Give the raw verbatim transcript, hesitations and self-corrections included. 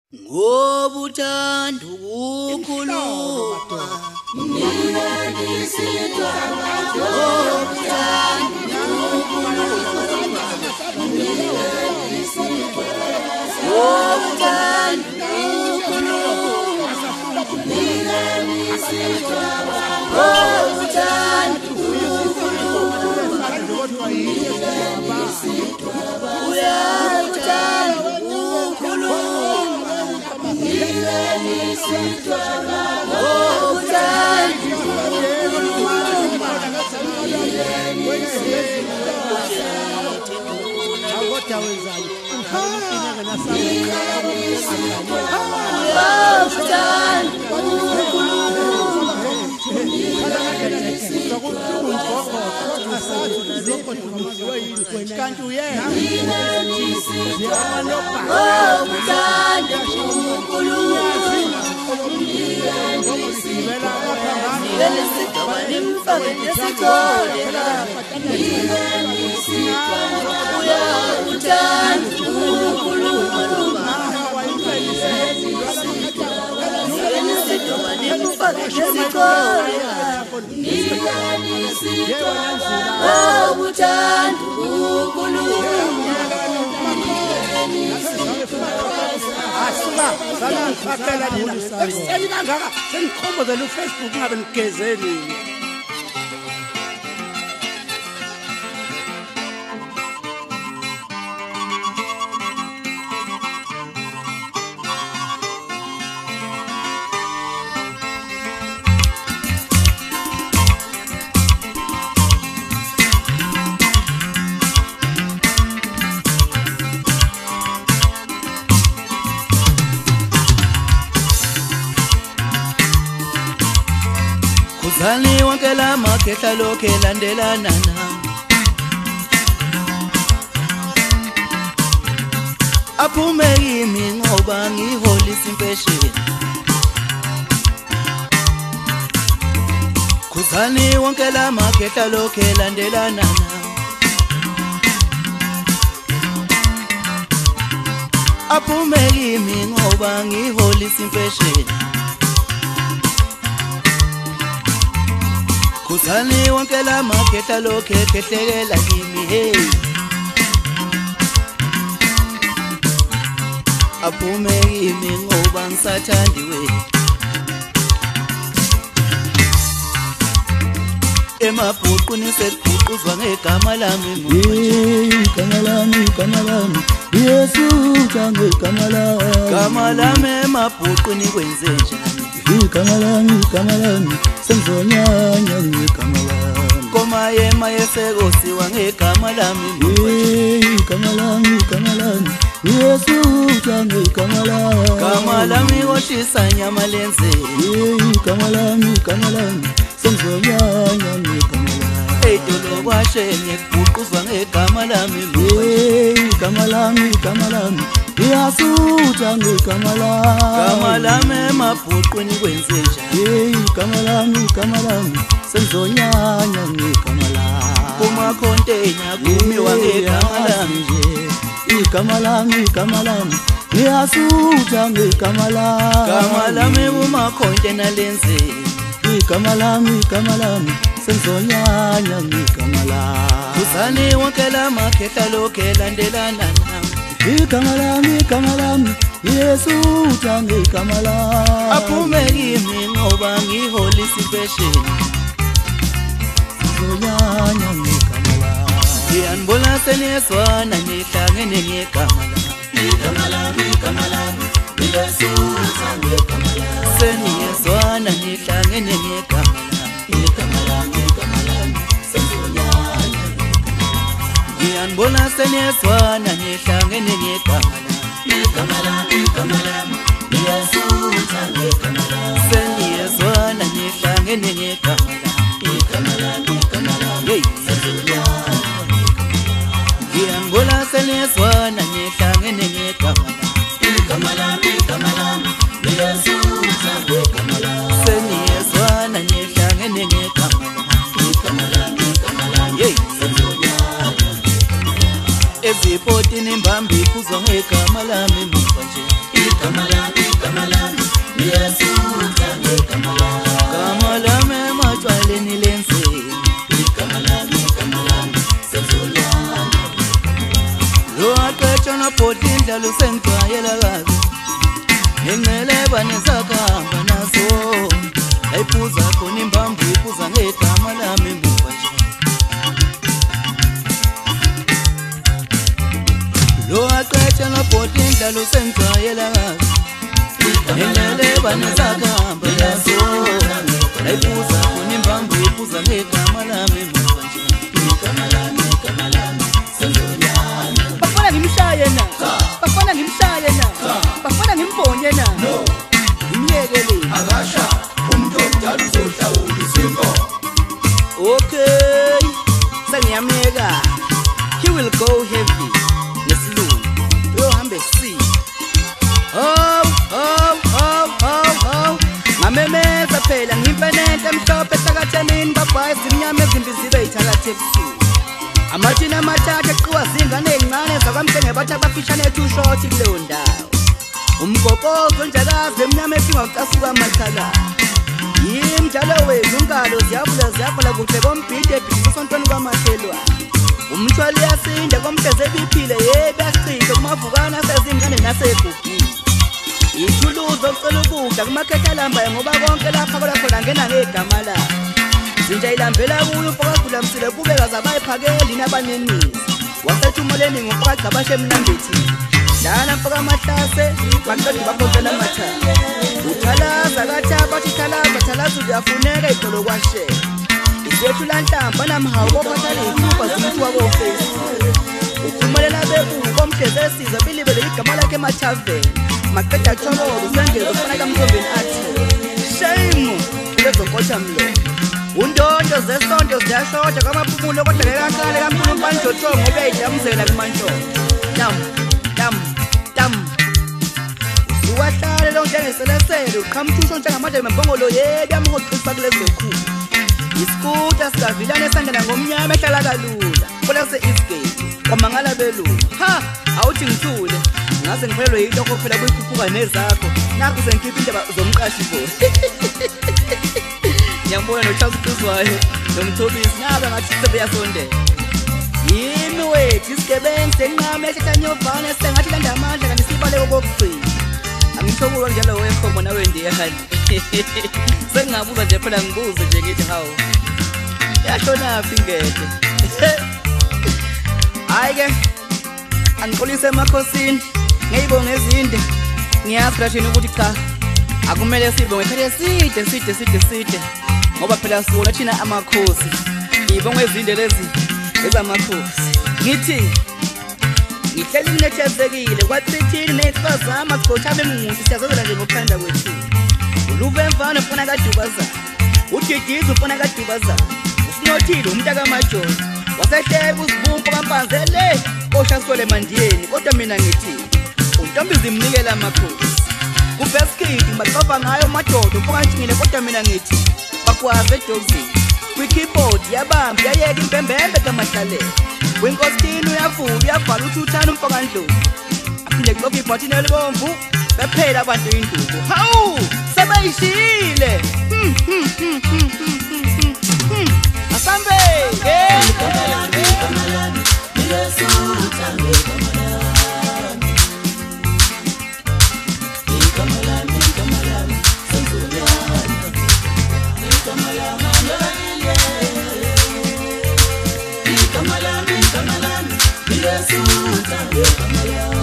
Ngobuthanda ukukhuluma mina nisitwa ngobuthanda ukukhuluma mina nisitwa ngobuthanda ukukhuluma mina nisitwa ngobuthanda ukukhuluma mina nisitwa uyabuthanda Nisitwa ngobuthanda ukukhuluma Akoda wenzani ukhuluma nasabeka kanti uyena ngobuthanda ukukhuluma Nisitwa nimfake nesithole Nisitwa uyabuthanda ukukhuluma Nisitwa nimfake nesithole Nisitwa ngobuthanda ukukhuluma Asuma sana ngiphathela nina ekuseni kangaka sengikhombozela uFacebook ngabe ngigezeli Zali wonke la makhetha lokhe landelana nami Aphume kimi ngoba ngiholisa impesheni Khuzani wonke la makhetha lokhe landelana nami Aphume kimi ngoba ngiholisa impesheni Khuzani wonke la makhetha lokhe khehlelela kimi hey Aphume kimi ngoba ngisathandiwe Emabhuquni sekubhuquzwa ngegama lami hey igama lami igama lami Yesu ngegama lami Gama lami emabhuquni kwenze njani igama lami igama lami senzonyanya ngegama lami Koma yema yesekosiwa ngegama lami hey igama lami igama lami Yesu ngegama lami Gama lami woshisa nyama lenze hey igama lami igama lami senzonyanya ngegama lami hey dolo kwashenye kubhuquzwa ngegama lami hey igama lami igama lami Yasutha ngegama lami Gama lami emabhuquni kwenze njani hey igama lami igama lami senzonyanya ngegama lami Kumakhonteyina kumiwa ngegama lami nje igama lami igama lami Yasutha ngegama lami Gama lami kumakhonteyina lenze igama lami igama lami senzonyanya ngegama lami Khuzani wonke la makhetha lokhe landelana nami igama lami igama lami Yesu ngegama lami Aphume kimi ngoba ngiholisa impesheni senzonyanya ngegama lami Ngiyanibona seniyezwana nihlangene ngegama lami igama lami igama lami Yesu ngegama lami Seniyezwana nihlangene ngegama lami igama lami igama lami senzonyanya Ngiyanibona seniyezwana nihlangene ngegama lami igama lami igama lami Yesu ngegama lami Seniyezwana nihlangene ngegama lami igama lami igama lami hey Ngiyangibona seniyezwana nihlangene ngegama lami igama lami igama lami Yesu ngegama lami Seniyezwana nihlangene ngegama lami igama lami igama lami hey ezipotini mbambi kuzwa ngegama lami muva nje igama lami igama lami ngiyasutha ngegama lami igama lami emachwaleni lensini igama lami igama lami senzolwana lo aqetsha nobhodi indlalo sengicwayela kabi nginceleba nesakamba naso ayiphuza khona imbambo iphuza ngegama lami embuva nje lo aqetsha nobhodi indlalo sengicwayela kabi nginceleba nesakamba naso ayiphuza khona imbambo iphuza ngegama lami embuva nje igama lami igama lami senzolwana bafana ngimshaye na bafana ngimshaye na bafana ngimbonye na ngiyekele akasha umuntu omdala uzohlawula izinto okay sengiyameka he will go heavy nesilungu uyohambe si oh oh oh oh oh mamemeza phela ngimpenente emhlophe ehlakathenini babhayisi imnyama ezimbi zibe yithakathe ebusuku amathina amathathu eqiwa zingane ezincane zakwamhlenge bathi abafishane two short kuleyo ndawo umgokozo njakazi emnyama efingwa ucasuka amathala yimi njalo wethu unkalo ziyavula ziyavula kuhle kombhidi ebhidisa esontweni kwamakhelwane umthwali yasinda komhleze ebiphile yebi yasicishe kumavukana asezingane nasegugile ithuluzo kucela ukudla kumakhetha alambayo ngoba konke lapha khona ngena ngegama lakhe zinja ilambela kuyo umfokagula msile kubeka zabayiphakeli nabanenisi wasethumeleni ngophaca bashe emnambethi dala mfoka amahlase baqedi baphotela amathala uthalaza kathaba thalaza thalaza uyafuneka idolo kwashe isethu lanhlamba namhawu kophathali ikhupha zimuntu wakofesi ukhumelela bebu komhleze esiza bilibele igama lakhe emathaveni maqeda thobolo sengeze ufana kamthombeni athi shame ulezonkotha mlo undondo zesonto ziyashoda kwamaphumulo kodwa ngekakale kaMkhulunkulu banjothongo beyidamzela kumantshonto dam dam dam uwahlale lo njengeselesele uqhamthusho njengamanje membongolo yebi yamhoqisa kulezokhulu isikuta sikavilane esangena ngomnyama ehlala kalula kulase Eastgate kwamangala belungu ha awuthi ngithule ngase ngiphelelwe yilokho phela kuyikhuphuka nezakho nakho sengikhipha indaba zomqashi bo Nyambona noCharles Kuzwayo nomthobisi naba ngathi sebeyasondela yimi wethu isigebengu senqama ehlanyovana sengathi landa amandla kanti sibale kokugcina angithokulo njalo wekhomo nawe ndiyahali sengabuza nje phela ngibuze nje ngithi hawo yashona phi ngede hayi ke angiqolise emakhosini ngiyibonga ezinde ngiyazi lathini ukuthi cha akumele sibonge phela side side side side ngoba phela sona thina amakhosi ibonga ezinde lezi ezamakhosi ngithi ngihleli nginethezekile kwathithini nexazama sikhothabe emuntu siyazozela nje ngokuphanda kwethu uluve mfana ufuna kadubaza udidiza ufuna kadubaza usinothile umntaka majoni wasehleka usibumpo kampanzele kosha sole mandiyeni kodwa mina ngithi untombi zimnikela amakhosi kubeskidi ngibaqova ngayo madodo mfokantshingile kodwa mina ngithi bakwazi edozini kwi-keyboard yabamba yayeka impembembe kaMahlalele wenkosini uyavula uyavala uthi uthanda umfokandlovu aphinde kuloku ibhathini elibomvu bephela abantu induku hawu sebeyishile asambe Yes,